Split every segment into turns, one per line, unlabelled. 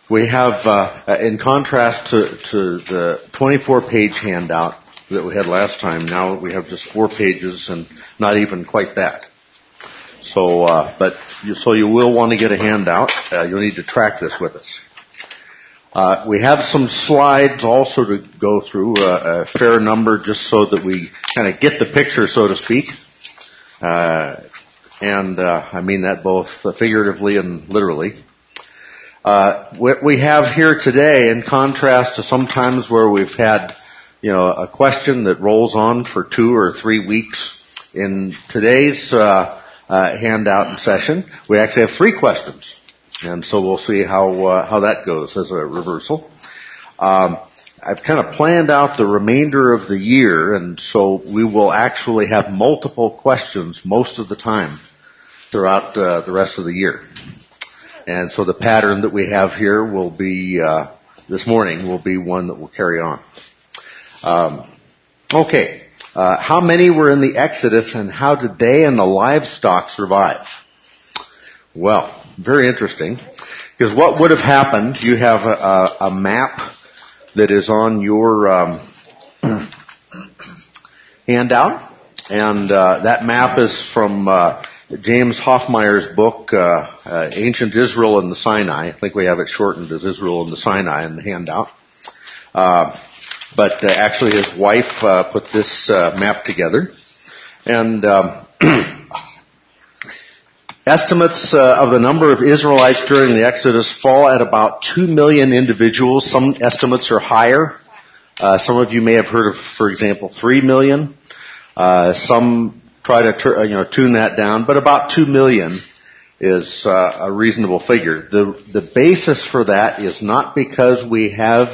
We have, in contrast to the 24-page handout that we had last time, now we have just 4 pages and not even quite that. So, so you will want to get a handout. You'll need to track this with us. We have some slides also to go through, a fair number, just so that we kind of get the picture, so to speak. I mean that both figuratively and literally. What we have here today, in contrast to sometimes where we've had, a question that rolls on for 2 or 3 weeks, in today's handout and session, we actually have 3 questions. And so we'll see how that goes as a reversal. I've kind of planned out the remainder of the year, and so we will actually have multiple questions most of the time throughout the rest of the year. And so the pattern that we have here will be, this morning, will be one that will carry on. Okay. How many were in the Exodus, and how did they and the livestock survive? Well, very interesting. Because what would have happened, you have a map that is on your handout, and that map is from James Hoffmeyer's book, Ancient Israel and the Sinai. I think we have it shortened as Israel and the Sinai in the handout. But actually his wife put this map together. And estimates of the number of Israelites during the Exodus fall at about 2 million individuals. Some estimates are higher. Some of you may have heard of, for example, 3 million. Some try to tune that down, but about 2 million is a reasonable figure. The basis for that is not because we have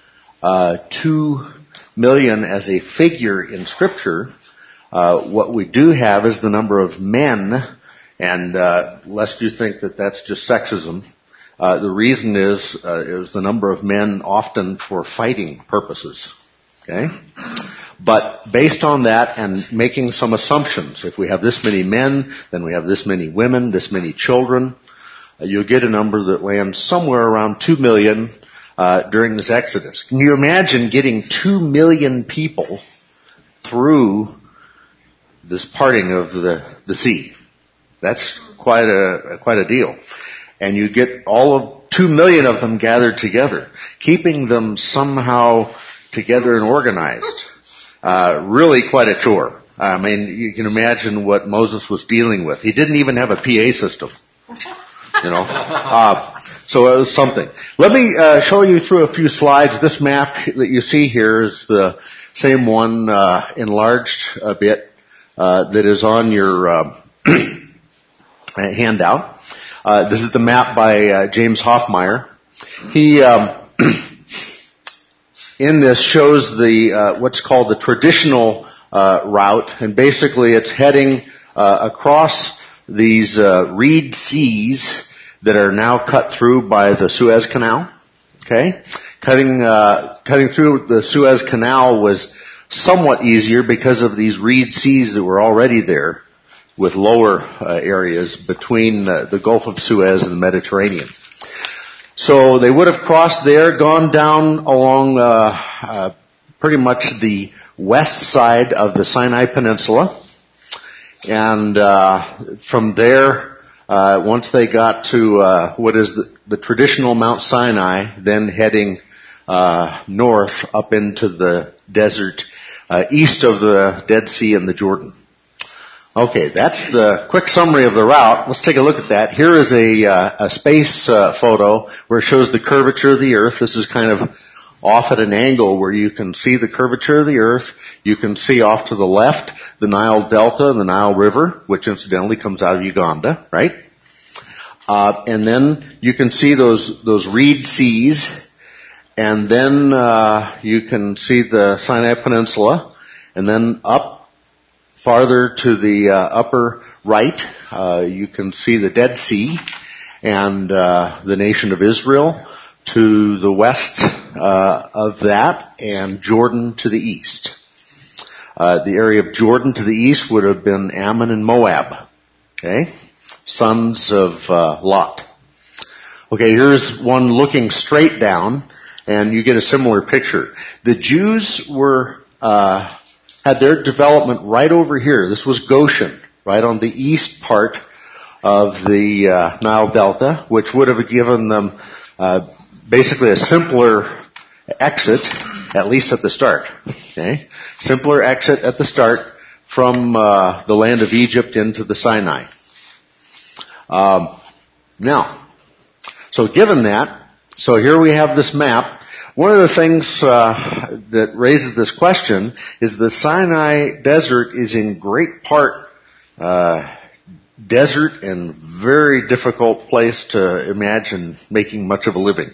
2 million as a figure in Scripture. What we do have is the number of men. And lest you think that that's just sexism, the reason is the number of men often for fighting purposes. Okay? But based on that and making some assumptions, if we have this many men, then we have this many women, this many children, you'll get a number that lands somewhere around 2 million during this Exodus. Can you imagine getting 2 million people through this parting of the sea? That's quite a deal. And you get all of 2 million of them gathered together, keeping them somehow together and organized. Really quite a chore. I mean, you can imagine what Moses was dealing with. He didn't even have a PA system. So it was something. Let me show you through a few slides. This map that you see here is the same one enlarged a bit that is on your handout. This is the map by James Hoffmeyer. He in this shows the what's called the traditional route, and basically it's heading across these reed seas that are now cut through by the Suez Canal. Okay, cutting through the Suez Canal was somewhat easier because of these reed seas that were already there, with lower areas between the Gulf of Suez and the Mediterranean. So they would have crossed there, gone down along pretty much the west side of the Sinai Peninsula, and from there, once they got to what is the traditional Mount Sinai, then heading north up into the desert east of the Dead Sea and the Jordan. Okay, that's the quick summary of the route. Let's take a look at that. Here is a space photo where it shows the curvature of the Earth. This is kind of off at an angle where you can see the curvature of the Earth. You can see off to the left the Nile Delta and the Nile River, which incidentally comes out of Uganda, right? And then you can see those reed seas, and then you can see the Sinai Peninsula, and then up farther to the upper right, you can see the Dead Sea and the nation of Israel to the west of that, and Jordan to the east. The area of Jordan to the east would have been Ammon and Moab, okay, sons of Lot. Okay, here's one looking straight down, and you get a similar picture. The Jews had their development right over here. This was Goshen, right on the east part of the Nile Delta, which would have given them basically a simpler exit, at least at the start. Okay, simpler exit at the start from the land of Egypt into the Sinai. Now, so given that, so here we have this map. One of the things that raises this question is the Sinai Desert is in great part desert and very difficult place to imagine making much of a living.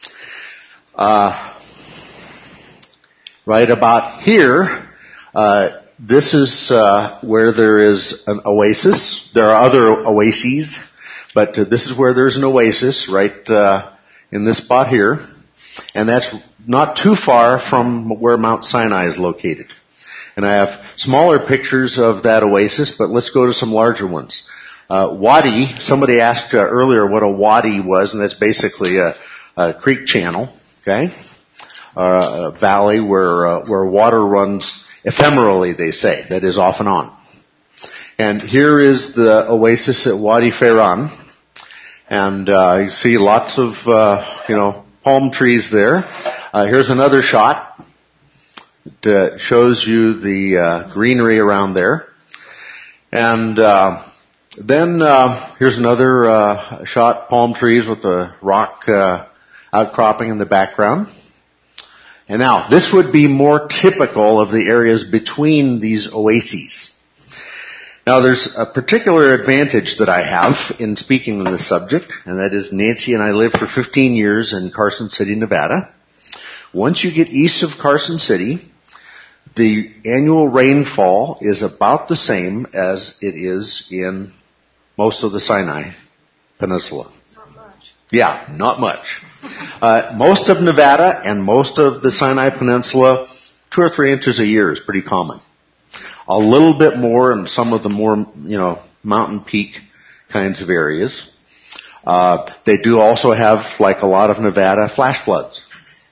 Right about here, this is where there is an oasis. There are other oases, but this is where there's an oasis, right in this spot here. And that's not too far from where Mount Sinai is located. And I have smaller pictures of that oasis, but let's go to some larger ones. Wadi, somebody asked earlier what a wadi was, and that's basically a creek channel, okay? A valley where water runs ephemerally, they say, that is off and on. And here is the oasis at Wadi Fairan. And you see lots of, palm trees there. Here's another shot that shows you the greenery around there. And then here's another shot, palm trees with the rock outcropping in the background. And now, this would be more typical of the areas between these oases. Now, there's a particular advantage that I have in speaking on this subject, and that is Nancy and I lived for 15 years in Carson City, Nevada. Once you get east of Carson City, the annual rainfall is about the same as it is in most of the Sinai Peninsula.
Not much.
Yeah, not much. Most of Nevada and most of the Sinai Peninsula, 2 or 3 inches a year is pretty common. A little bit more in some of the more, mountain peak kinds of areas. They do also have, like a lot of Nevada, flash floods.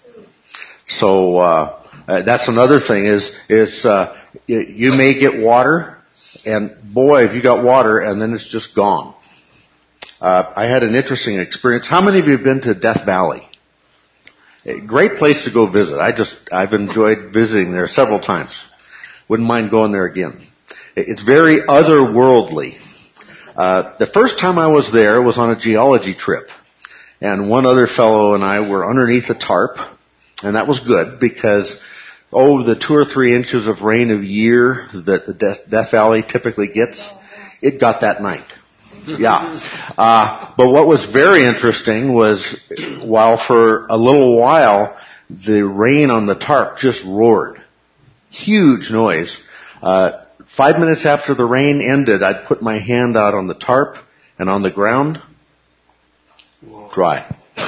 So, that's another thing is you may get water, and boy, if you got water, and then it's just gone. I had an interesting experience. How many of you have been to Death Valley? A great place to go visit. I've enjoyed visiting there several times. Wouldn't mind going there again. It's very otherworldly. The first time I was there was on a geology trip. And one other fellow and I were underneath a tarp. And that was good because, the 2 or 3 inches of rain a year that the Death Valley typically gets, it got that night. Yeah. But what was very interesting was while for a little while the rain on the tarp just roared. Huge noise. 5 minutes after the rain ended, I'd put my hand out on the tarp and on the ground, dry.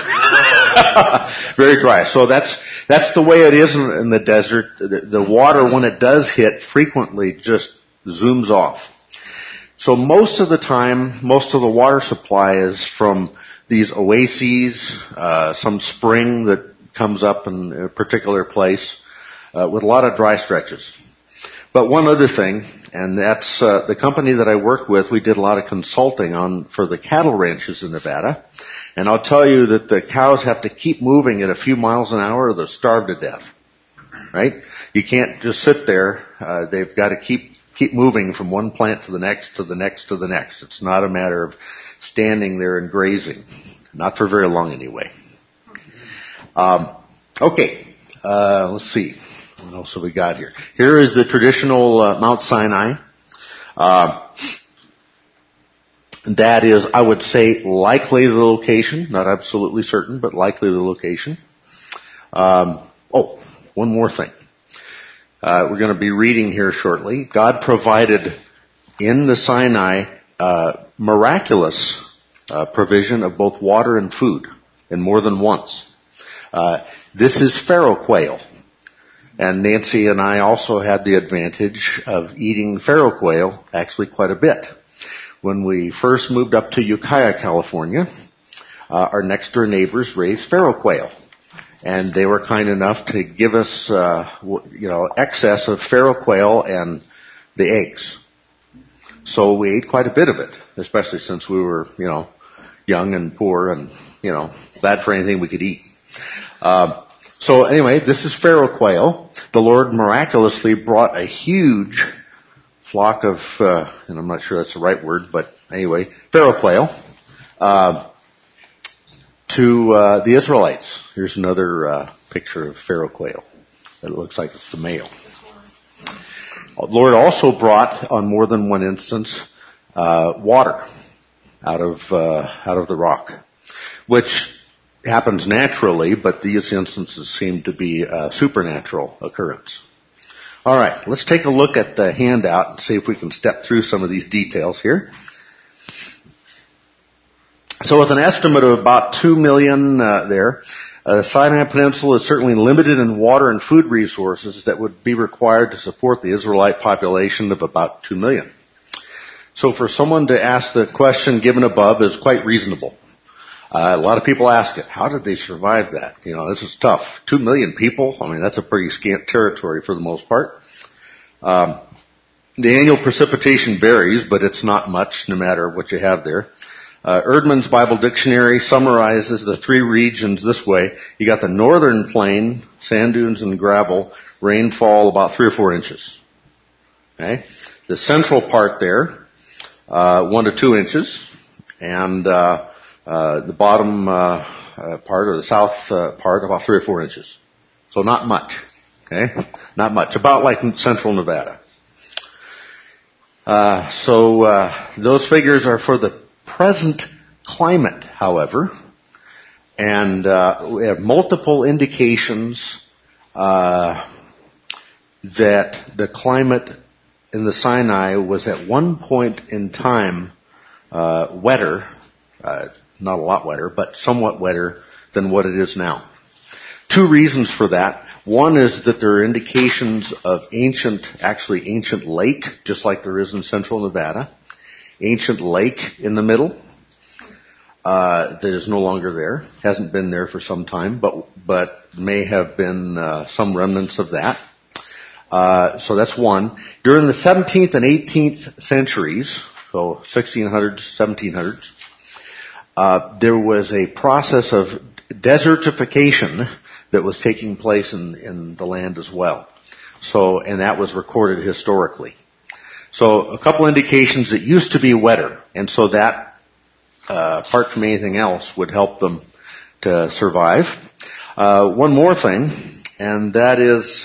Very dry. So that's the way it is in the desert. The water, when it does hit, frequently just zooms off. So most of the time, most of the water supply is from these oases, some spring that comes up in a particular place, with a lot of dry stretches. But one other thing, and that's the company that I work with, we did a lot of consulting for the cattle ranches in Nevada. And I'll tell you that the cows have to keep moving at a few miles an hour or they'll starve to death. Right? You can't just sit there. They've got to keep moving from one plant to the next, to the next, to the next. It's not a matter of standing there and grazing. Not for very long anyway. Okay. Let's see. What else have we got here? Here is the traditional Mount Sinai. That is, I would say, likely the location. Not absolutely certain, but likely the location. One more thing. We're going to be reading here shortly. God provided in the Sinai miraculous provision of both water and food, and more than once. This is pharaoh quail. And Nancy and I also had the advantage of eating pharaoh quail actually quite a bit. When we first moved up to Ukiah, California, our next door neighbors raised pharaoh quail. And they were kind enough to give us, excess of pharaoh quail and the eggs. So we ate quite a bit of it, especially since we were, young and poor and, bad for anything we could eat. So anyway, this is pharaoh quail. The Lord miraculously brought a huge flock of, and I'm not sure that's the right word, but anyway, pharaoh quail, to the Israelites. Here's another picture of pharaoh quail. It looks like it's the male. The Lord also brought, on more than one instance, water out of the rock, which happens naturally, but these instances seem to be a supernatural occurrence. All right, let's take a look at the handout and see if we can step through some of these details here. So with an estimate of about 2 million the Sinai Peninsula is certainly limited in water and food resources that would be required to support the Israelite population of about 2 million. So for someone to ask the question given above is quite reasonable. A lot of people ask it, how did they survive that? This is tough. 2 million people, that's a pretty scant territory for the most part. The annual precipitation varies, but it's not much no matter what you have there. Erdman's Bible Dictionary summarizes the three regions this way. You got the northern plain, sand dunes and gravel, rainfall about 3 or 4 inches. Okay? The central part there, 1 to 2 inches, and the bottom part or the south part about 3 or 4 inches. So not much. Okay? Not much. About like central Nevada. So those figures are for the present climate, however, and we have multiple indications that the climate in the Sinai was at one point in time wetter, not a lot wetter, but somewhat wetter than what it is now. 2 reasons for that. One is that there are indications of ancient lake, just like there is in central Nevada. Ancient lake in the middle that is no longer there. Hasn't been there for some time, but may have been some remnants of that. So that's one. During the 17th and 18th centuries, so 1600s, 1700s, there was a process of desertification that was taking place in the land as well. So, and that was recorded historically. So a couple indications it used to be wetter, and so that, apart from anything else, would help them to survive. One more thing, and that is,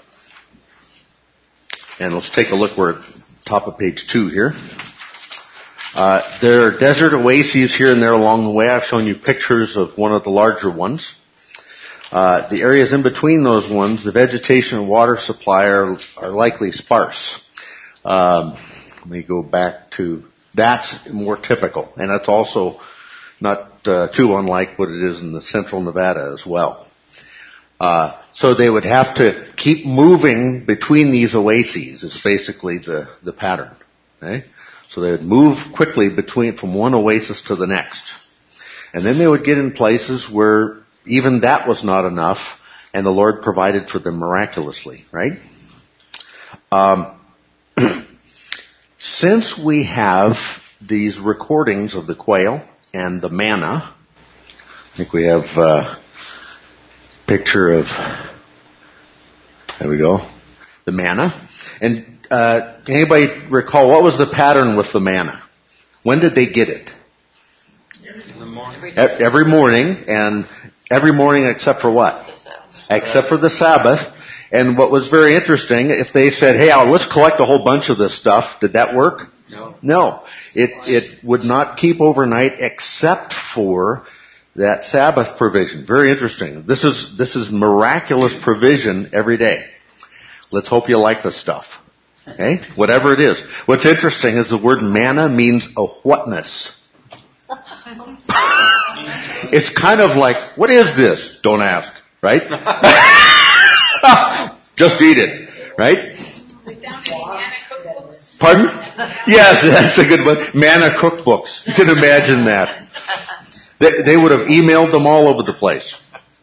and let's take a look. We're at top of page 2 here. There are desert oases here and there along the way. I've shown you pictures of one of the larger ones. The areas in between those ones, the vegetation and water supply are likely sparse. Let me go back to, that's more typical, and that's also not too unlike what it is in the central Nevada as well. So they would have to keep moving between these oases is basically the pattern. Okay? So they would move quickly from one oasis to the next. And then they would get in places where even that was not enough, and the Lord provided for them miraculously, right? Since we have these recordings of the quail and the manna, I think we have a picture of, there we go, the manna. And anybody recall, what was the pattern with the manna? When did they get it? Every morning, and every morning except for what? Except for the Sabbath. And what was very interesting, if they said, hey, let's collect a whole bunch of this stuff, did that work? No. It would not keep overnight except for that Sabbath provision. Very interesting. This is miraculous provision every day. Let's hope you like this stuff. Okay? Whatever it is. What's interesting is the word manna means a whatness. It's kind of like, what is this? Don't ask, right? Just eat it, right? Pardon? Yes, that's a good one. Manna cookbooks. You can imagine that. They would have emailed them all over the place.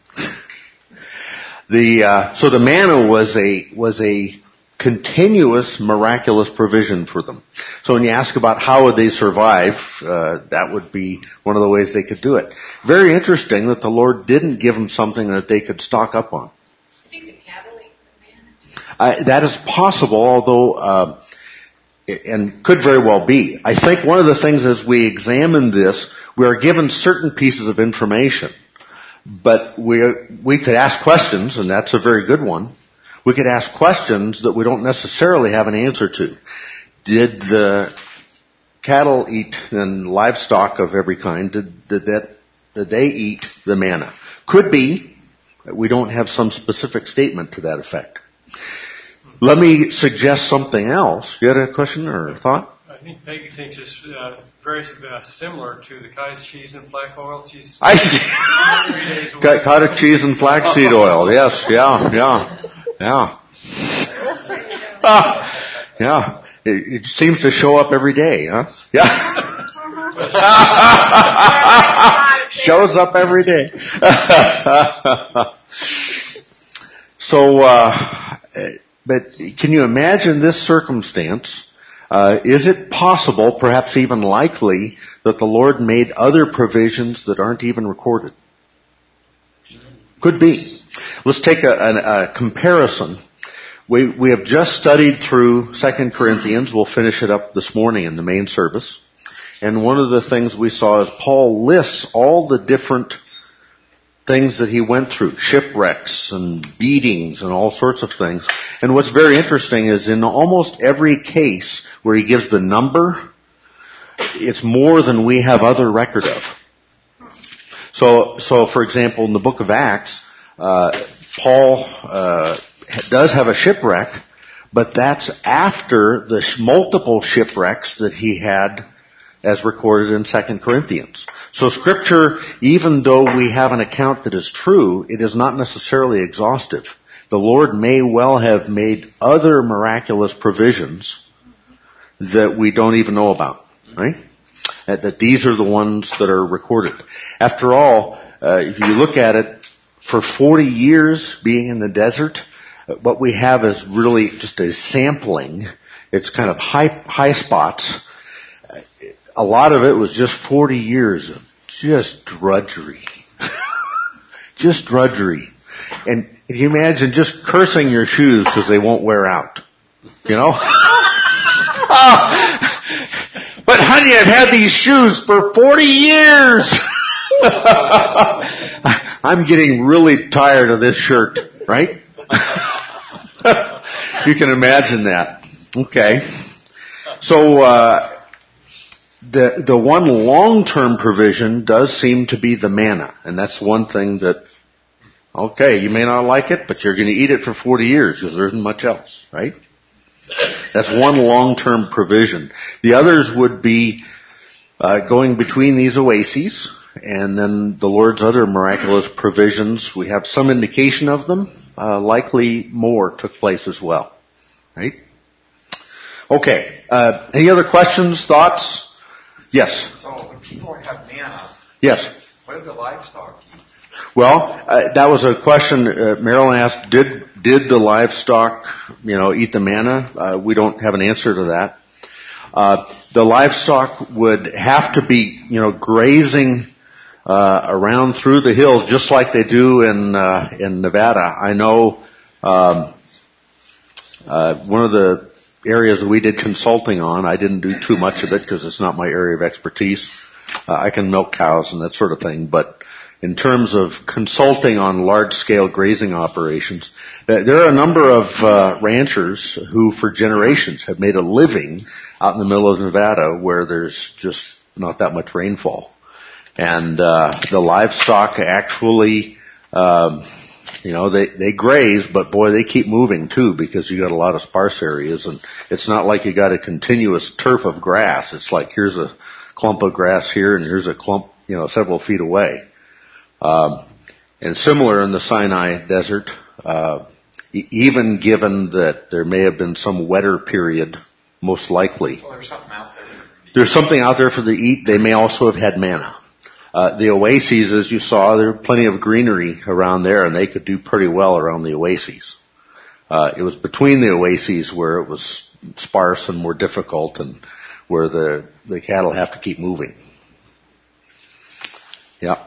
So the manna was a continuous miraculous provision for them. So when you ask about how would they survive, that would be one of the ways they could do it. Very interesting that the Lord didn't give them something that they could stock up on.
Do you think the cattle ate the manna?
That is possible, although, and could very well be. I think one of the things as we examine this, we are given certain pieces of information, but we could ask questions, and that's a very good one. We could ask questions that we don't necessarily have an answer to. Did the cattle eat and livestock of every kind, did they eat the manna? Could be. We don't have some specific statement to that effect. Let me suggest something else. You had a question or a thought?
I think Peggy thinks it's very similar to the cottage cheese and flax oil. She's
cottage cheese and flaxseed oil. Yes, yeah. Yeah. It seems to show up every day, huh? Yeah. Shows up every day. So, but can you imagine this circumstance? Is it possible, perhaps even likely, that the Lord made other provisions that aren't even recorded? Could be. Let's take a comparison. We have just studied through 2 Corinthians. We'll finish it up this morning in the main service. And one of the things we saw is Paul lists all the different things that he went through, shipwrecks and beatings and all sorts of things. And what's very interesting is in almost every case where he gives the number, it's more than we have other record of. So for example, in the book of Acts, Paul does have a shipwreck, but that's after the multiple shipwrecks that he had as recorded in 2 Corinthians. So Scripture, even though we have an account that is true, it is not necessarily exhaustive. The Lord may well have made other miraculous provisions that we don't even know about, right? That these are the ones that are recorded. After all, if you look at it, for 40 years being in the desert, what we have is really just a sampling. It's kind of high spots. A lot of it was just 40 years of just drudgery. Just drudgery. And can you imagine just cursing your shoes because they won't wear out? You know? But honey, I've had these shoes for 40 years. I'm getting really tired of this shirt, right? You can imagine that. Okay. So, the one long-term provision does seem to be the manna. And that's one thing that, okay, you may not like it, but you're going to eat it for 40 years because there isn't much else, right? That's one long-term provision. The others would be going between these oases, and then the Lord's other miraculous provisions. We have some indication of them. Likely more took place as well, right? Okay. Any other questions, thoughts? Yes.
So when people have manna,
yes.
What did the livestock eat?
Well, that was a question Marilyn asked. Did the livestock, eat the manna? We don't have an answer to that. The livestock would have to be, grazing around through the hills, just like they do in Nevada. I know one of the areas that we did consulting on, I didn't do too much of it because it's not my area of expertise. I can milk cows and that sort of thing, but in terms of consulting on large-scale grazing operations, there are a number of ranchers who for generations have made a living out in the middle of Nevada where there's just not that much rainfall. And the livestock actually, they graze, but boy, they keep moving too because you got a lot of sparse areas, and it's not like you got a continuous turf of grass. It's like here's a clump of grass here, and here's a clump, several feet away. And similar in the Sinai Desert, even given that there may have been some wetter period, most likely.
Well, there's something out there.
There's something out there for them to eat. They may also have had manna. The oases, as you saw, there were plenty of greenery around there, and they could do pretty well around the oases. It was between the oases where it was sparse and more difficult, and where the cattle have to keep moving. Yeah.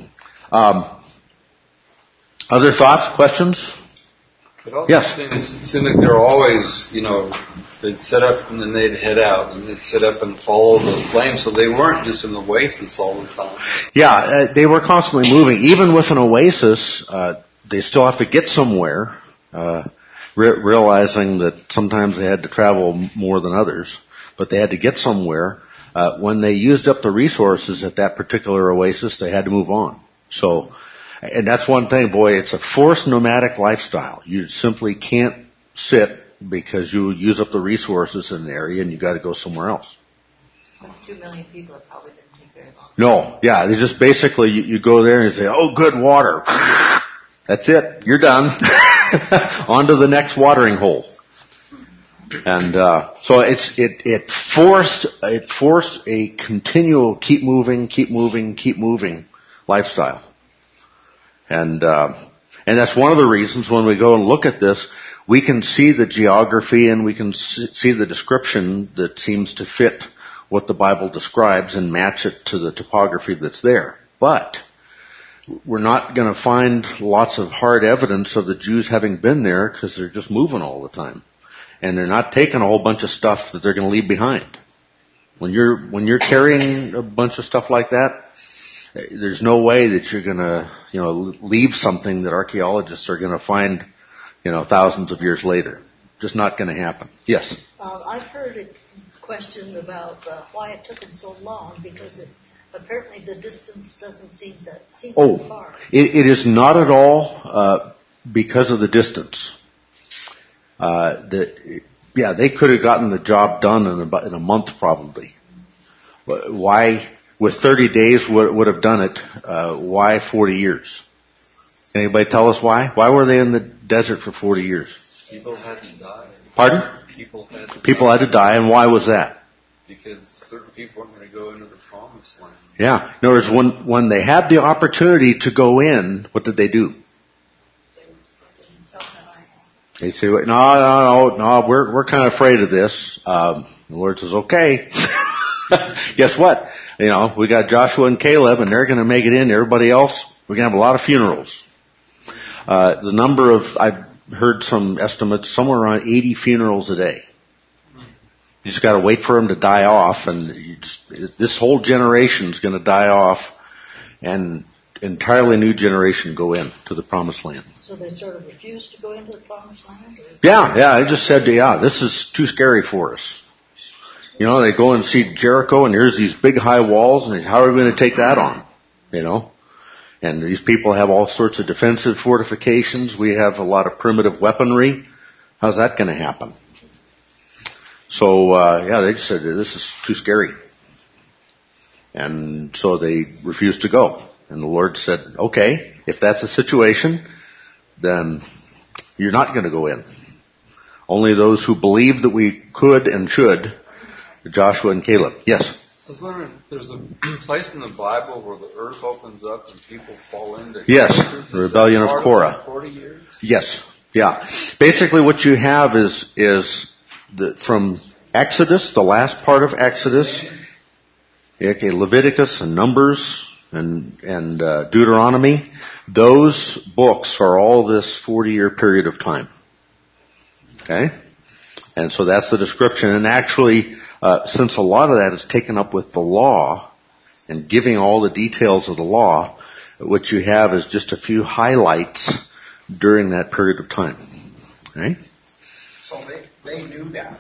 Other thoughts, questions?
But also
Yes.
It seemed like they were always, they'd set up and then they'd head out, and they'd set up and follow the flames, so they weren't just in the oasis all the time.
Yeah, they were constantly moving. Even with an oasis, they still have to get somewhere, realizing that sometimes they had to travel more than others, but they had to get somewhere. When they used up the resources at that particular oasis, they had to move on. So, and that's one thing, boy, it's a forced nomadic lifestyle. You simply can't sit because you use up the resources in the area and you got to go somewhere else.
With 2 million people, it probably didn't take very long.
No, yeah, they just basically, you go there and you say, oh, good water. That's it. You're done. On to the next watering hole. And, so it forced a continual keep moving lifestyle. And that's one of the reasons when we go and look at this, we can see the geography and we can see the description that seems to fit what the Bible describes and match it to the topography that's there. But we're not going to find lots of hard evidence of the Jews having been there because they're just moving all the time. And they're not taking a whole bunch of stuff that they're going to leave behind. When you're carrying a bunch of stuff like that, there's no way that you're going to, leave something that archaeologists are going to find, thousands of years later. Just not going to happen. Yes?
I've heard a question about why it took them so long, because apparently the distance doesn't seem that far.
It is not at all because of the distance. They could have gotten the job done in a month probably. Why, with 30 days would have done it, why 40 years? Anybody tell us why? Why were they in the desert for 40 years?
People had to die.
Pardon?
People
had to die, and why was that?
Because certain people weren't going to go into the promised land.
Yeah. In other words, when they had the opportunity to go in, what did they do? They say, no, we're kind of afraid of this. The Lord says, okay. Guess what? We got Joshua and Caleb, and they're going to make it in. Everybody else, we're going to have a lot of funerals. The number of, I've heard some estimates, somewhere around 80 funerals a day. You just got to wait for them to die off, and this whole generation is going to die off, and entirely new generation go in to the promised land.
So they sort of refused to go into the promised land?
Yeah, I just said, this is too scary for us. They go and see Jericho, and there's these big high walls, and how are we going to take that on? And these people have all sorts of defensive fortifications. We have a lot of primitive weaponry. How's that going to happen? So, they just said, this is too scary. And so they refused to go. And the Lord said, okay, if that's the situation, then you're not going to go in. Only those who believe that we could and should, Joshua and Caleb. Yes?
I was wondering, there's a place in the Bible where the earth opens up and people fall into...
Yes, the rebellion of Korah.
40 years?
Yes, yeah. Basically what you have is from Exodus, the last part of Exodus, Leviticus and Numbers and Deuteronomy, those books are all this 40-year period of time. Okay? And so that's the description. And actually, since a lot of that is taken up with the law and giving all the details of the law, what you have is just a few highlights during that period of time. Okay?
So they knew that.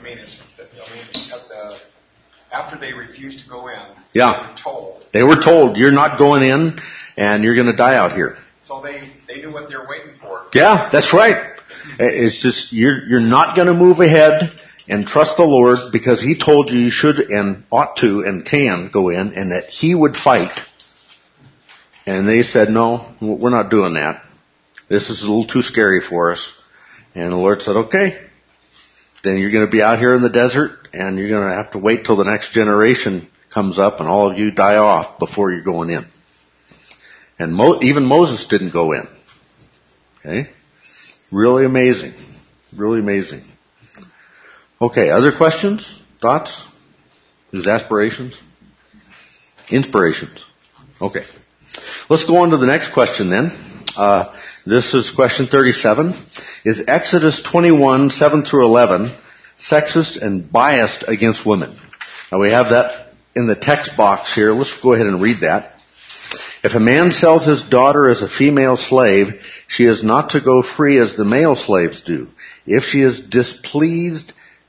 After they refused to go in,
yeah,
they were
told. They were told, you're not going in, and you're going to die out here.
So they knew what they were waiting for.
Yeah, that's right. It's just, you're not going to move ahead and trust the Lord because He told you should and ought to and can go in, and that He would fight. And they said, no, we're not doing that. This is a little too scary for us. And the Lord said, okay, then you're going to be out here in the desert, and you're going to have to wait till the next generation comes up and all of you die off before you're going in. And even Moses didn't go in. Okay? Really amazing. Really amazing. Okay, other questions? Thoughts? His aspirations? Inspirations. Okay. Let's go on to the next question then. This is question 37. Is Exodus 21, 7 through 11 sexist and biased against women? Now we have that in the text box here. Let's go ahead and read that. If a man sells his daughter as a female slave, she is not to go free as the male slaves do. If she is displeasing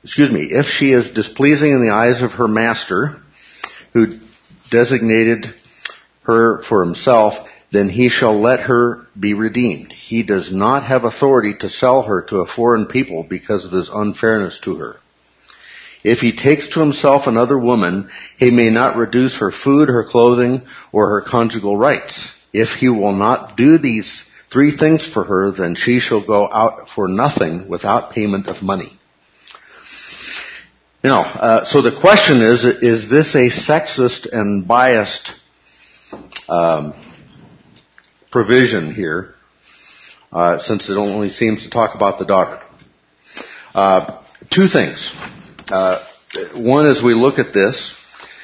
in the eyes of her master, who designated her for himself, then he shall let her be redeemed. He does not have authority to sell her to a foreign people because of his unfairness to her. If he takes to himself another woman, he may not reduce her food, her clothing, or her conjugal rights. If he will not do these 3 things for her, then she shall go out for nothing without payment of money. Now, so the question is this a sexist and biased provision here, since it only seems to talk about the daughter? 2 things. One, as we look at this,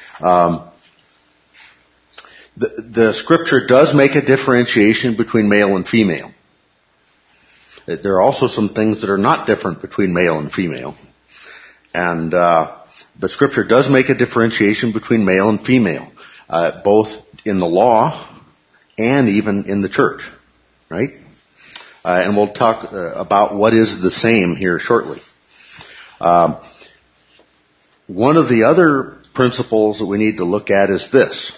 the scripture does make a differentiation between male and female. There are also some things that are not different between male and female. And, but scripture does make a differentiation between male and female, both in the law and even in the church, right? And we'll talk about what is the same here shortly. One of the other principles that we need to look at is this,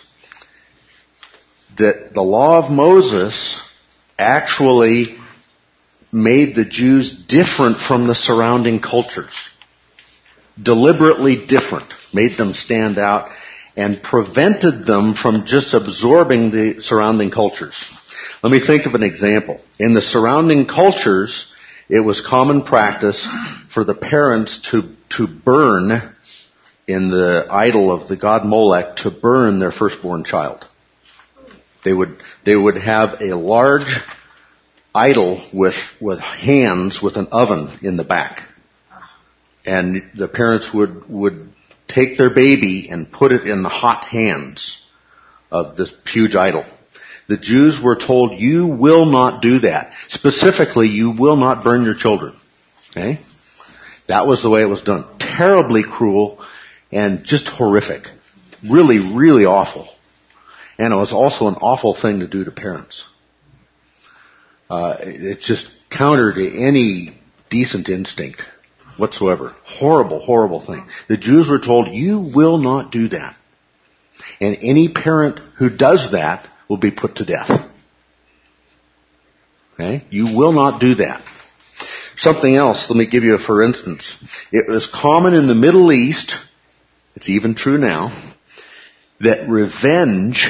that the law of Moses actually made the Jews different from the surrounding cultures. Deliberately different, made them stand out, and prevented them from just absorbing the surrounding cultures. Let me think of an example. In the surrounding cultures, it was common practice for the parents to burn in the idol of the god Molech, to burn their firstborn child. They would have a large idol with hands with an oven in the back. And the parents would take their baby and put it in the hot hands of this huge idol. The Jews were told, you will not do that. Specifically, you will not burn your children. Okay? That was the way it was done. Terribly cruel and just horrific. Really, really awful. And it was also an awful thing to do to parents. It's just counter to any decent instinct whatsoever. Horrible, horrible thing. The Jews were told, you will not do that. And any parent who does that will be put to death. Okay? You will not do that. Something else, let me give you a for instance. It was common in the Middle East, it's even true now, that revenge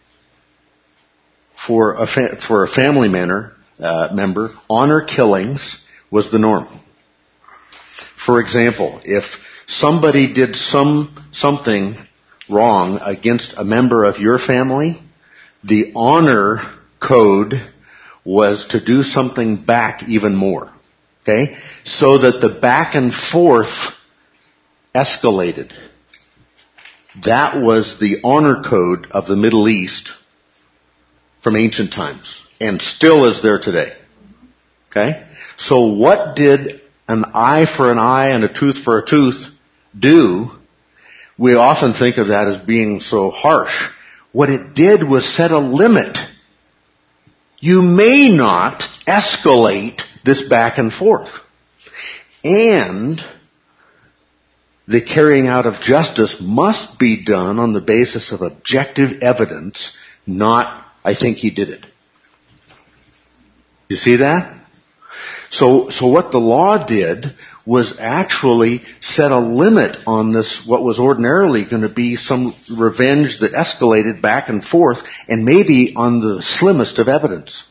for a family member, honor killings was the norm. For example, if somebody did something wrong against a member of your family, the honor code was to do something back even more. Okay? So that the back and forth escalated. That was the honor code of the Middle East from ancient times, and still is there today. Okay? So what did an eye for an eye and a tooth for a tooth do? We often think of that as being so harsh. What it did was set a limit. You may not escalate this back and forth. And the carrying out of justice must be done on the basis of objective evidence, not, I think he did it. You see that? So what the law did was actually set a limit on this, what was ordinarily going to be some revenge that escalated back and forth, and maybe on the slimmest of evidence.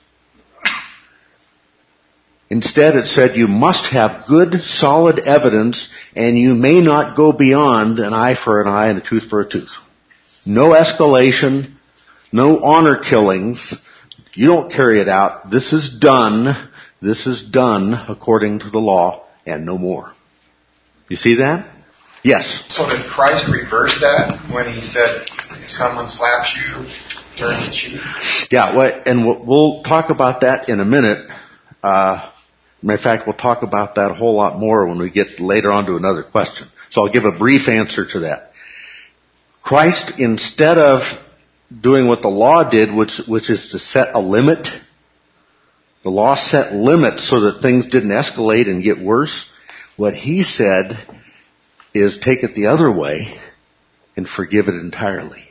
Instead, it said you must have good, solid evidence, and you may not go beyond an eye for an eye and a tooth for a tooth. no escalation, no honor killings. You don't carry it out. This is done. This is done according to the law and no more. You see that? Yes.
So did Christ reverse that when he said, if someone slaps you, turn the cheek?
Yeah, and we'll talk about that in a minute. Matter of fact, we'll talk about that a whole lot more when we get later on to another question. So I'll give a brief answer to that. Christ, instead of doing what the law did, which is to set a limit, the law set limits so that things didn't escalate and get worse. What he said is take it the other way and forgive it entirely.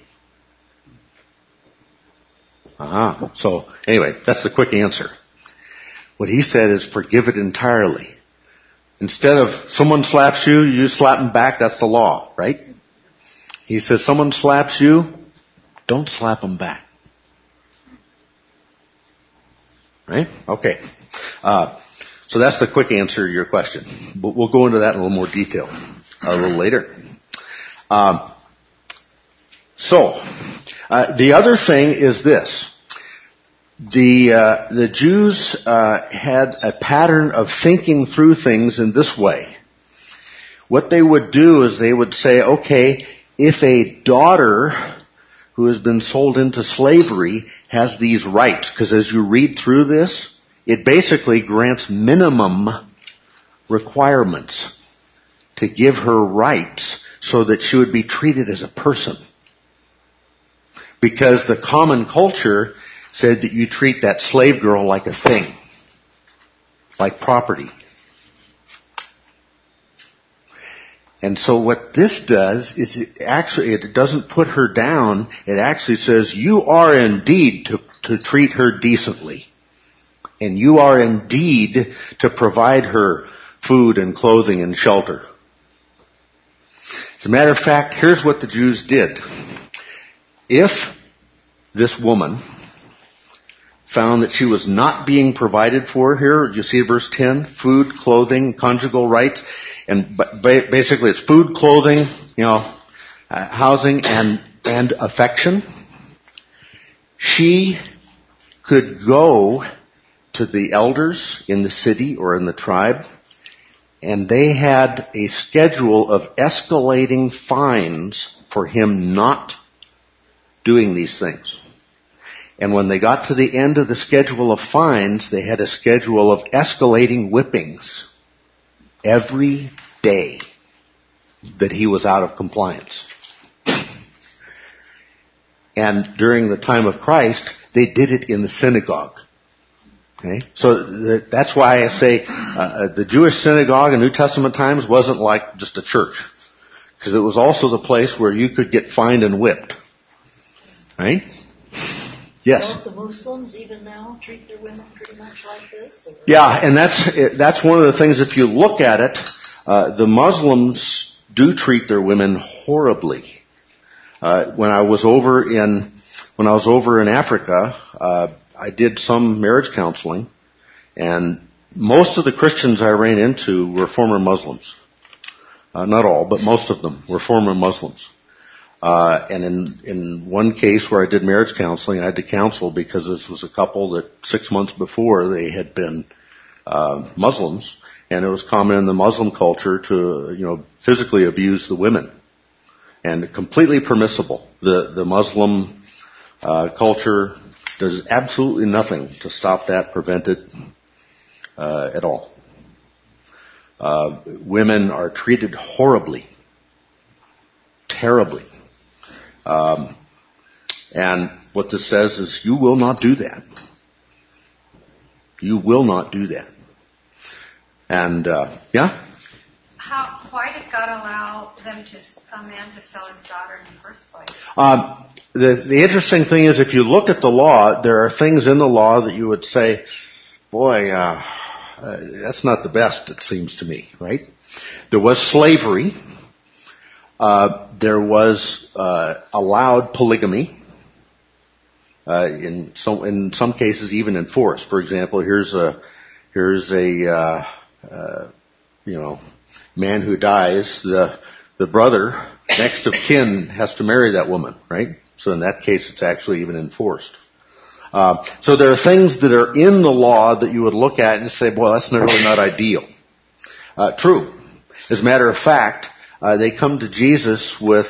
So anyway, that's the quick answer. What he said is forgive it entirely. Instead of someone slaps you, you slap them back, that's the law, right? He says someone slaps you, don't slap them back. Right? Okay. So that's the quick answer to your question. But we'll go into that in a little more detail a little later. The other thing is this. The Jews had a pattern of thinking through things in this way. What they would do is they would say, okay, if a daughter who has been sold into slavery has these rights, because as you read through this, it basically grants minimum requirements to give her rights so that she would be treated as a person. Because the common culture said that you treat that slave girl like a thing, like property. And so what this does is it doesn't put her down. It actually says you are indeed to treat her decently. And you are indeed to provide her food and clothing and shelter. As a matter of fact, here's what the Jews did. If this woman found that she was not being provided for here, you see verse 10, food, clothing, conjugal rights, and basically it's food, clothing, housing and affection. She could go to the elders in the city or in the tribe, and they had a schedule of escalating fines for him not doing these things. And when they got to the end of the schedule of fines, they had a schedule of escalating whippings every day that he was out of compliance. And during the time of Christ, they did it in the synagogue. Okay? So that's why I say the Jewish synagogue in New Testament times wasn't like just a church. Because it was also the place where you could get fined and whipped. Right? Yes.
Don't the Muslims even now treat their women pretty much like this? Or?
Yeah, and that's one of the things. If you look at it, the Muslims do treat their women horribly. When I was over in Africa, I did some marriage counseling, and most of the Christians I ran into were former Muslims. Not all, but most of them were former Muslims. And in one case where I did marriage counseling, I had to counsel because this was a couple that 6 months before they had been Muslims, and it was common in the Muslim culture to physically abuse the women, and completely permissible. The Muslim culture does absolutely nothing to stop that, prevent it at all. Women are treated horribly, terribly. And what this says is you will not do that. You will not do that. And, yeah?
Why did God allow a man to sell his daughter in the first place?
The interesting thing is if you look at the law, there are things in the law that you would say, boy, that's not the best, it seems to me, right? There was slavery. There was allowed polygamy. In some cases even enforced. For example, here's a man who dies. The brother next of kin has to marry that woman, right? So in that case, it's actually even enforced. So there are things that are in the law that you would look at and say, well, that's really not ideal. True. As a matter of fact, they come to Jesus with,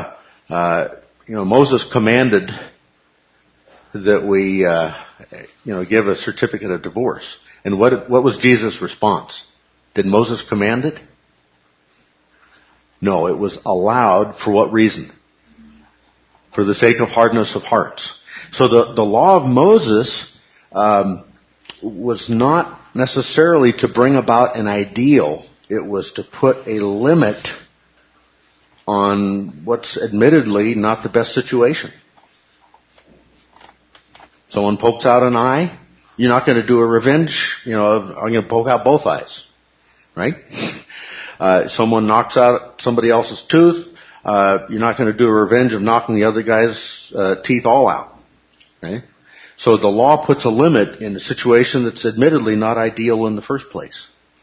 Moses commanded that we, give a certificate of divorce. And what was Jesus' response? Did Moses command it? No, it was allowed. For what reason? For the sake of hardness of hearts. So the law of Moses was not necessarily to bring about an ideal. It was to put a limit on what's admittedly not the best situation. Someone pokes out an eye, you're not going to do a revenge, I'm going to poke out both eyes. Right? Someone knocks out somebody else's tooth, you're not going to do a revenge of knocking the other guy's teeth all out. Right? So the law puts a limit in a situation that's admittedly not ideal in the first place.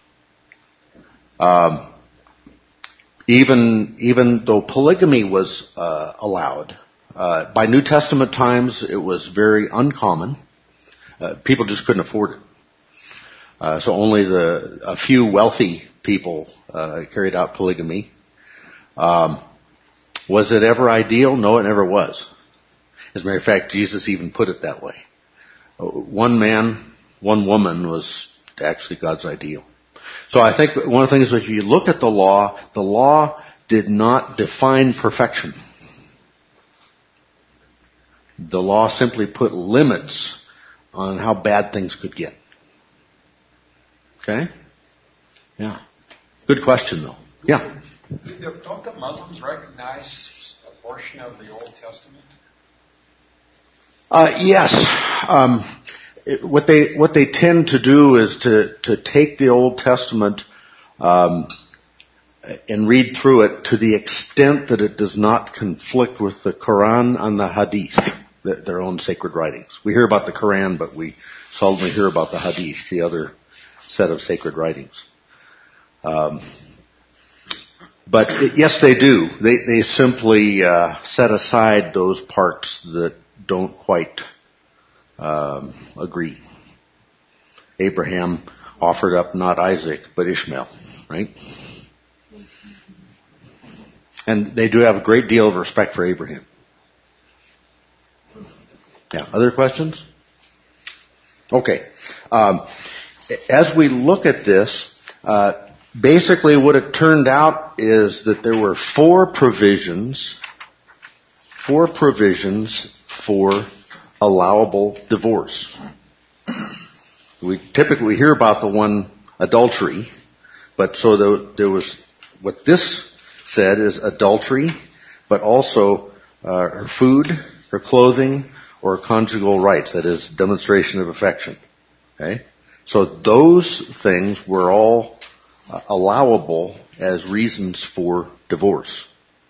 Even though polygamy was allowed, by New Testament times it was very uncommon. People just couldn't afford it. So only a few wealthy people carried out polygamy. Was it ever ideal? No, it never was. As a matter of fact, Jesus even put it that way. One man, one woman was actually God's ideal. So I think one of the things, if you look at the law did not define perfection. The law simply put limits on how bad things could get. Okay? Yeah. Good question, though. Yeah.
Don't the Muslims recognize a portion of the Old Testament?
Yes. What they tend to do is to take the Old Testament and read through it to the extent that it does not conflict with the Quran and the Hadith, their own sacred writings. We hear about the Quran, but we seldomly hear about the Hadith, the other set of sacred writings. But yes, they do. They simply set aside those parts that don't quite agree. Abraham offered up not Isaac, but Ishmael, right? And they do have a great deal of respect for Abraham. Yeah, other questions? Okay. As we look at this, basically what it turned out is that there were four provisions for allowable divorce. We typically hear about the one adultery, but so there was, what this said is adultery, but also her food, her clothing, or conjugal rights, that is demonstration of affection. Okay? So those things were all allowable as reasons for divorce.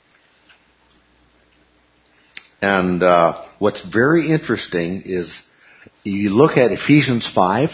And what's very interesting is you look at Ephesians 5,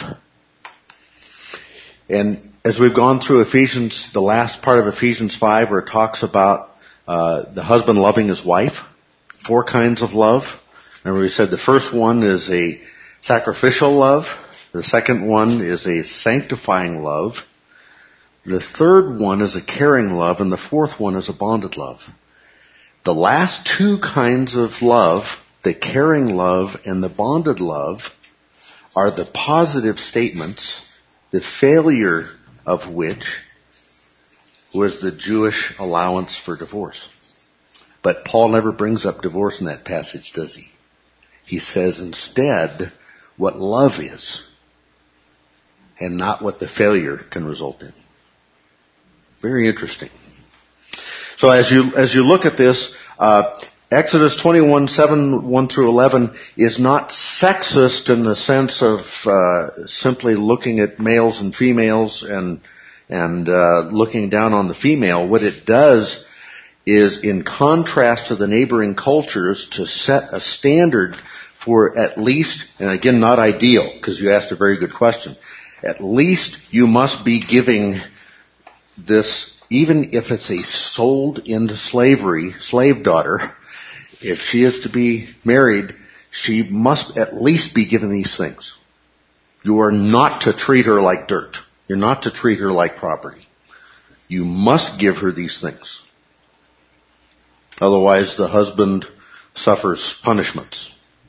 and as we've gone through Ephesians, the last part of Ephesians 5 where it talks about the husband loving his wife, 4 kinds of love. Remember we said the first one is a sacrificial love, the second one is a sanctifying love, the third one is a caring love, and the fourth one is a bonded love. The last 2 kinds of love, the caring love and the bonded love, are the positive statements, the failure of which was the Jewish allowance for divorce. But Paul never brings up divorce in that passage, does he? He says instead what love is, and not what the failure can result in. Very interesting. So as you look at this, Exodus 21:7, 1 through 11 is not sexist in the sense of simply looking at males and females and looking down on the female. What it does is, in contrast to the neighboring cultures, to set a standard for at least, and again not ideal, because you asked a very good question, at least you must be giving this even if it's a sold into slavery, slave daughter, if she is to be married, she must at least be given these things. You are not to treat her like dirt. You're not to treat her like property. You must give her these things. Otherwise, the husband suffers punishments.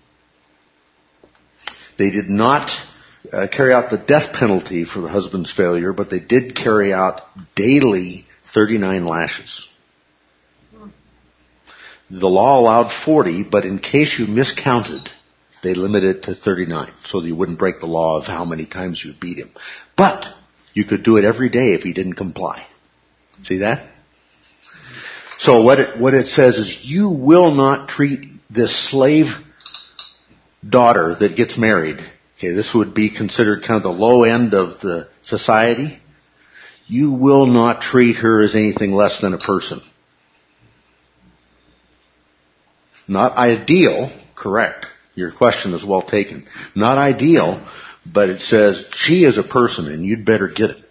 They did not carry out the death penalty for the husband's failure, but they did carry out daily 39 lashes. The law allowed 40, but in case you miscounted, they limited it to 39, so that you wouldn't break the law of how many times you beat him. But you could do it every day if he didn't comply. See that? So what it says is, you will not treat this slave daughter that gets married. Okay, this would be considered kind of the low end of the society. You will not treat her as anything less than a person. Not ideal, correct. Your question is well taken. Not ideal, but it says she is a person and you'd better get it.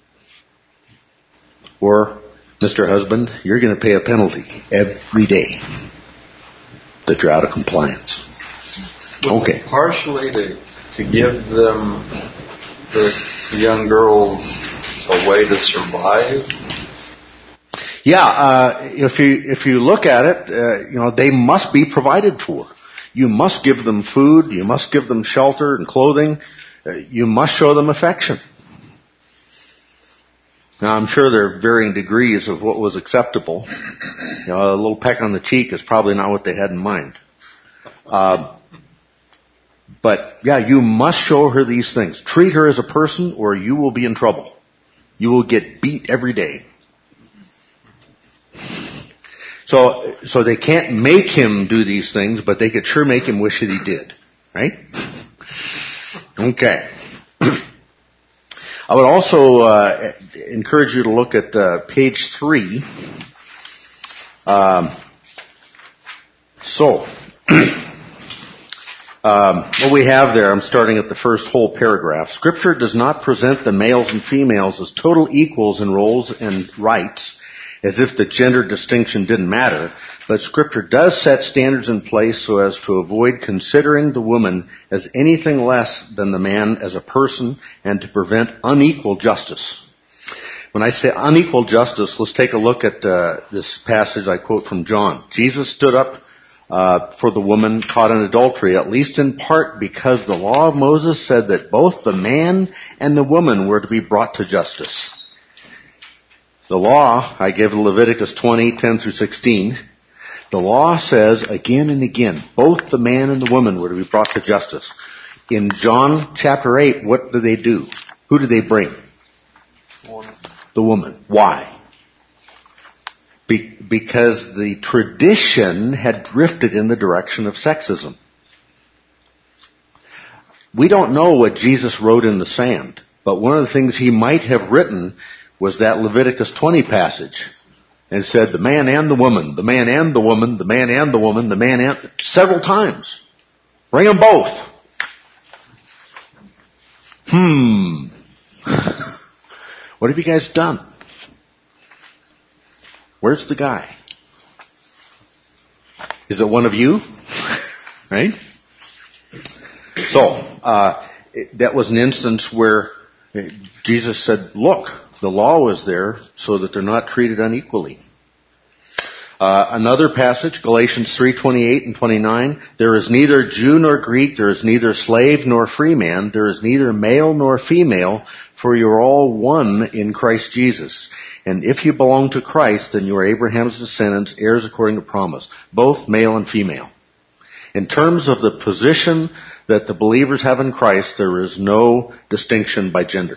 Or, Mr. Husband, you're going to pay a penalty every day that you're out of compliance. Okay.
Partially to give them, the young girls, a way to survive.
Yeah, if you look at it, they must be provided for. You must give them food. You must give them shelter and clothing. You must show them affection. Now, I'm sure there are varying degrees of what was acceptable. A little peck on the cheek is probably not what they had in mind. But yeah, you must show her these things. Treat her as a person, or you will be in trouble. You will get beat every day. So they can't make him do these things, but they could sure make him wish that he did. Right? Okay. I would also encourage you to look at page 3. What we have there, I'm starting at the first whole paragraph. Scripture does not present the males and females as total equals in roles and rights, as if the gender distinction didn't matter, but Scripture does set standards in place so as to avoid considering the woman as anything less than the man as a person and to prevent unequal justice. When I say unequal justice, let's take a look at this passage I quote from John. Jesus stood up for the woman caught in adultery, at least in part because the law of Moses said that both the man and the woman were to be brought to justice. The law, I gave Leviticus 20, 10 through 16. The law says again and again, both the man and the woman were to be brought to justice. In John chapter 8, what do they do? Who do they bring? The woman. Why? Because the tradition had drifted in the direction of sexism. We don't know what Jesus wrote in the sand, but one of the things he might have written was that Leviticus 20 passage, and said the man and the woman, the man and the woman, the man and the woman, the man and, several times. Bring them both. What have you guys done? Where's the guy? Is it one of you? Right? So, that was an instance where Jesus said, look, the law was there so that they're not treated unequally. Another passage, Galatians 3:28 and 29, there is neither Jew nor Greek, there is neither slave nor free man, there is neither male nor female, for you are all one in Christ Jesus. And if you belong to Christ, then you are Abraham's descendants, heirs according to promise, both male and female. In terms of the position that the believers have in Christ, there is no distinction by gender.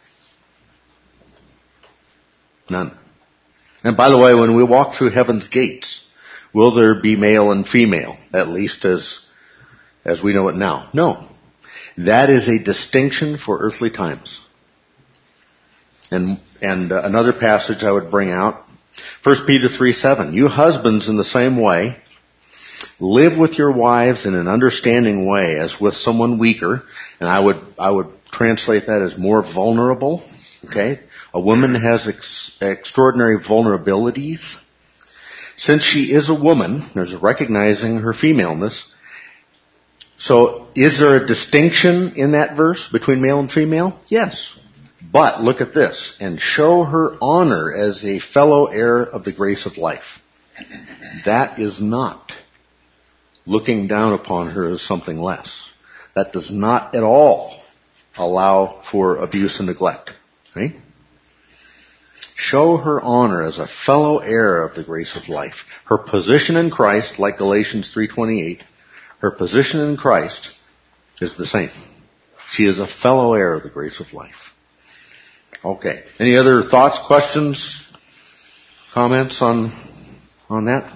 None. And by the way, when we walk through heaven's gates, will there be male and female, at least as we know it now? No. That is a distinction for earthly times. And another passage I would bring out, 1 Peter 3:7. You husbands in the same way, live with your wives in an understanding way as with someone weaker, and I would translate that as more vulnerable. Okay? A woman has extraordinary vulnerabilities. Since she is a woman, there's a recognizing her femaleness. So, is there a distinction in that verse between male and female? Yes. But, look at this. And show her honor as a fellow heir of the grace of life. That is not looking down upon her as something less. That does not at all allow for abuse and neglect. Right? Show her honor as a fellow heir of the grace of life. Her position in Christ, like Galatians 3:28, her position in Christ is the same. She is a fellow heir of the grace of life. Okay. Any other thoughts, questions, comments on that?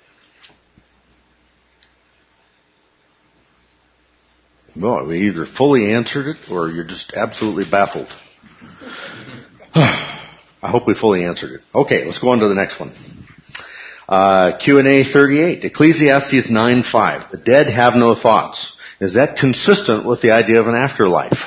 No, we either fully answered it or you're just absolutely baffled. I hope we fully answered it. Okay, let's go on to the next one. Q&A 38. Ecclesiastes 9:5. The dead have no thoughts. Is that consistent with the idea of an afterlife?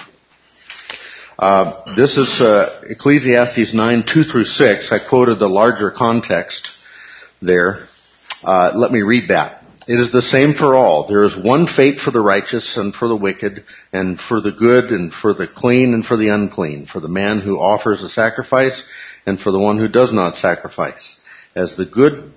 This is Ecclesiastes 9:2-6. I quoted the larger context there. Let me read that. It is the same for all. There is one fate for the righteous and for the wicked, and for the good and for the clean and for the unclean, for the man who offers a sacrifice and for the one who does not sacrifice. As the good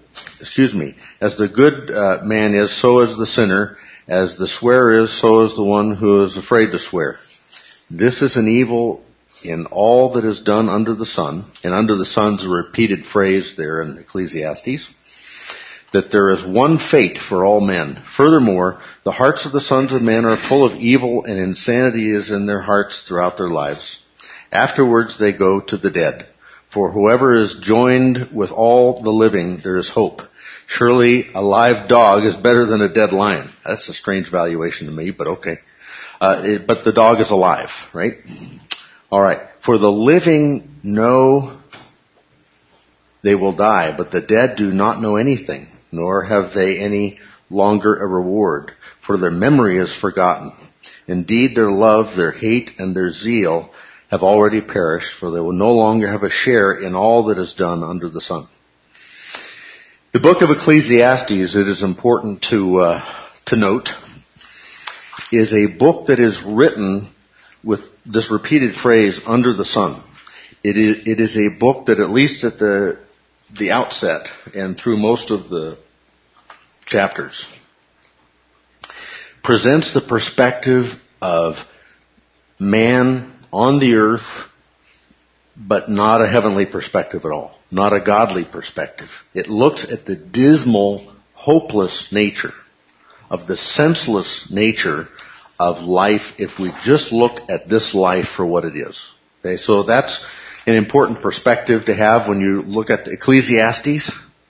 man is, so is the sinner. As the swearer is, so is the one who is afraid to swear. This is an evil in all that is done under the sun, and under the sun's a repeated phrase there in Ecclesiastes, that there is one fate for all men. Furthermore, the hearts of the sons of men are full of evil, and insanity is in their hearts throughout their lives. Afterwards they go to the dead. For whoever is joined with all the living, there is hope. Surely a live dog is better than a dead lion. That's a strange valuation to me, but okay. But the dog is alive, right? Alright. For the living know they will die, but the dead do not know anything, nor have they any longer a reward, for their memory is forgotten. Indeed, their love, their hate, and their zeal have already perished, for they will no longer have a share in all that is done under the sun. The book of Ecclesiastes, it is important to note, is a book that is written with this repeated phrase, under the sun. It is a book that, at least at the outset and through most of the chapters, presents the perspective of man on the earth, but not a heavenly perspective at all. Not a godly perspective. It looks at the dismal, hopeless nature of the senseless nature of life if we just look at this life for what it is. Okay, so that's an important perspective to have when you look at Ecclesiastes.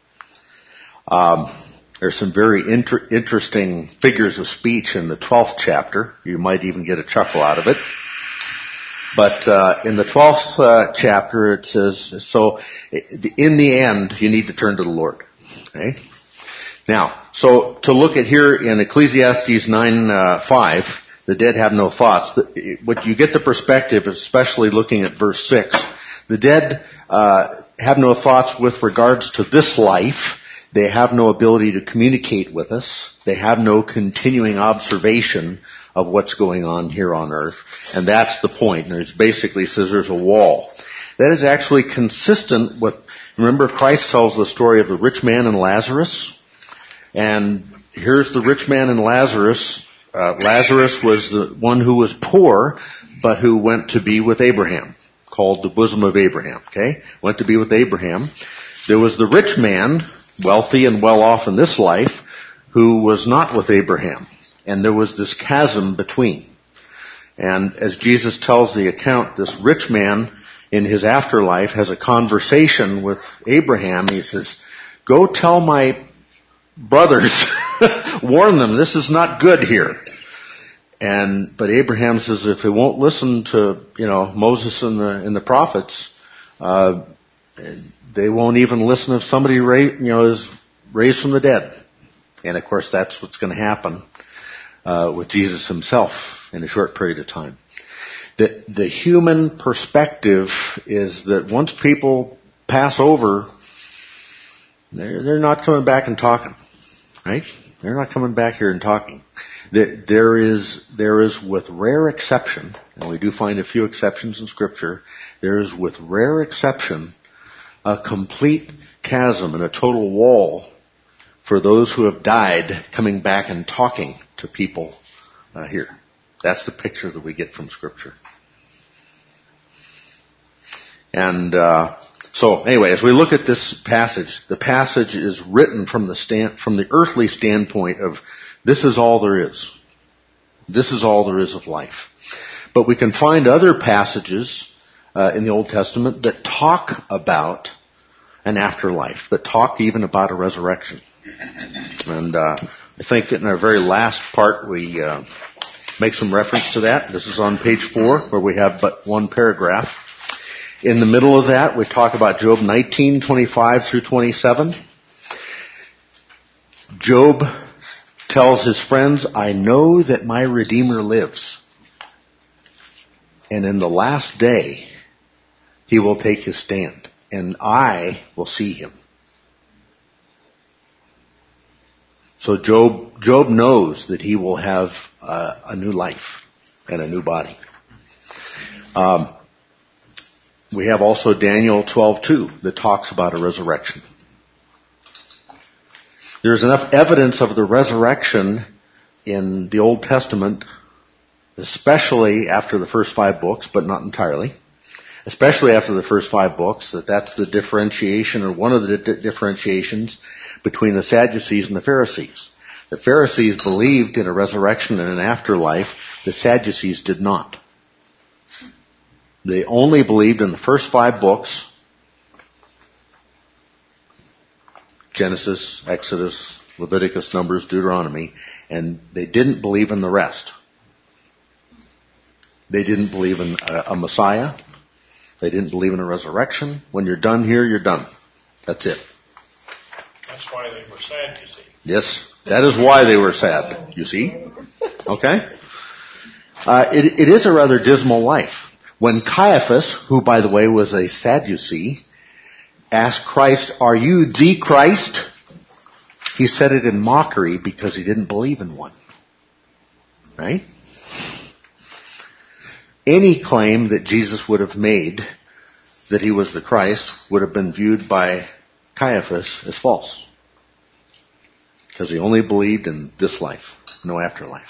There's some very interesting figures of speech in the 12th chapter. You might even get a chuckle out of it. But in the 12th chapter it says, so in the end you need to turn to the Lord. Okay? Now, so to look at here in Ecclesiastes 9:5, the dead have no thoughts. What you get the perspective, especially looking at verse 6, the dead have no thoughts with regards to this life. They have no ability to communicate with us. They have no continuing observation of what's going on here on earth. And that's the point. And it basically says there's a wall. That is actually consistent with, remember Christ tells the story of the rich man and Lazarus. And here's the rich man and Lazarus. Lazarus was the one who was poor, but who went to be with Abraham, called the bosom of Abraham. Okay? Went to be with Abraham. There was the rich man, wealthy and well off in this life, who was not with Abraham. And there was this chasm between. And as Jesus tells the account, this rich man in his afterlife has a conversation with Abraham. He says, go tell my brothers, warn them, this is not good here. But Abraham says, if they won't listen to, Moses and the prophets, they won't even listen if somebody is raised from the dead. And of course that's what's going to happen with Jesus himself in a short period of time. The human perspective is that once people pass over, they're not coming back and talking, right? They're not coming back here and talking. There is, with rare exception, and we do find a few exceptions in Scripture, there is, with rare exception, a complete chasm and a total wall for those who have died coming back and talking to people here. That's the picture that we get from Scripture. And so, anyway, as we look at this passage, the passage is written from the earthly standpoint of this is all there is. This is all there is of life. But we can find other passages in the Old Testament that talk about an afterlife, that talk even about a resurrection. And I think in our very last part we make some reference to that. This is on page 4, where we have but one paragraph. In the middle of that, we talk about Job 19:25 through 27. Job tells his friends, I know that my Redeemer lives, and in the last day he will take his stand, and I will see him. So Job knows that he will have a new life and a new body. We have also Daniel 12:2 that talks about a resurrection. There's enough evidence of the resurrection in the Old Testament, especially after the first 5 books, but not entirely. Especially after the first 5 books, that's the differentiation, or one of the differentiations between the Sadducees and the Pharisees. The Pharisees believed in a resurrection and an afterlife. The Sadducees did not. They only believed in the first 5 books, Genesis, Exodus, Leviticus, Numbers, Deuteronomy, and they didn't believe in the rest. They didn't believe in a Messiah. They didn't believe in a resurrection. When you're done here, you're done. That's it.
That's why they were sad, you see.
Yes, that is why they were sad, you see. Okay? It is a rather dismal life. When Caiaphas, who by the way was a Sadducee, asked Christ, are you the Christ? He said it in mockery because he didn't believe in one. Right? Any claim that Jesus would have made that he was the Christ would have been viewed by Caiaphas as false. Because he only believed in this life, no afterlife.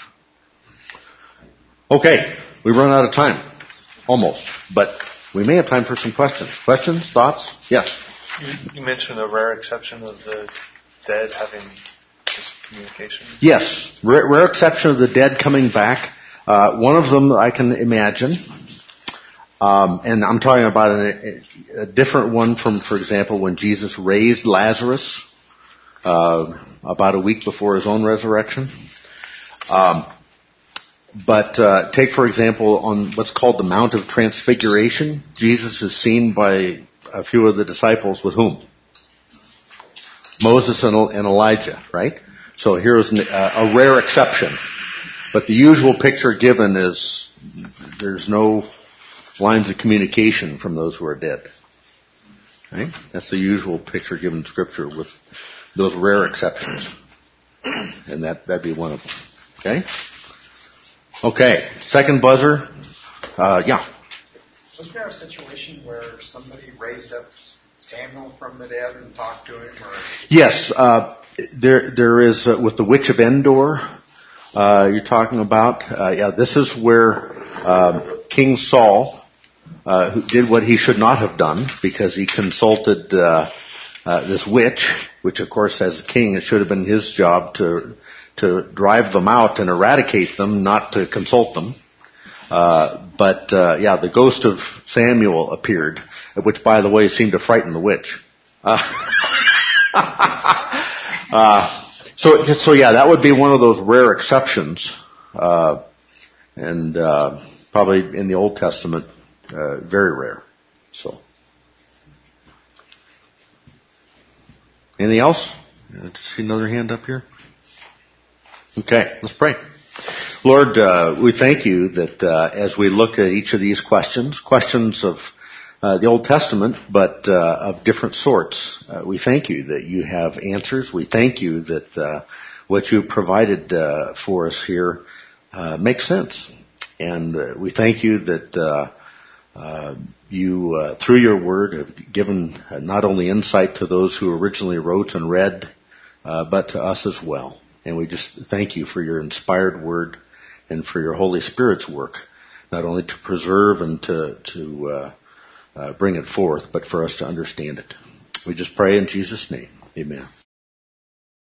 Okay, we've run out of time. Almost. But we may have time for some questions. Questions? Thoughts? Yes.
You mentioned a rare exception of the dead having this communication.
Yes. Rare exception of the dead coming back. One of them I can imagine. And I'm talking about a different one from, for example, when Jesus raised Lazarus about a week before his own resurrection. But take, for example, on what's called the Mount of Transfiguration, Jesus is seen by a few of the disciples with whom? Moses and Elijah, right? So here's a rare exception. But the usual picture given is there's no lines of communication from those who are dead. Right? That's the usual picture given in Scripture with those rare exceptions. And that'd be one of them. Okay? Okay, second buzzer. Yeah.
Was there a situation where somebody raised up Samuel from the dead and talked to him? Or?
Yes, there is with the witch of Endor. You're talking about. Yeah, this is where King Saul who did what he should not have done because he consulted this witch, which of course, as king, it should have been his job to drive them out and eradicate them, not to consult them. But the ghost of Samuel appeared, which, by the way, seemed to frighten the witch. So that would be one of those rare exceptions, and probably in the Old Testament, very rare. So, anything else? See another hand up here. Okay, let's pray. Lord, we thank you that as we look at each of these questions of the Old Testament, but of different sorts, we thank you that you have answers. We thank you that what you provided for us here makes sense. And we thank you that you, through your word, have given not only insight to those who originally wrote and read, but to us as well. And we just thank you for your inspired word and for your Holy Spirit's work, not only to preserve and to bring it forth, but for us to understand it. We just pray in Jesus' name. Amen.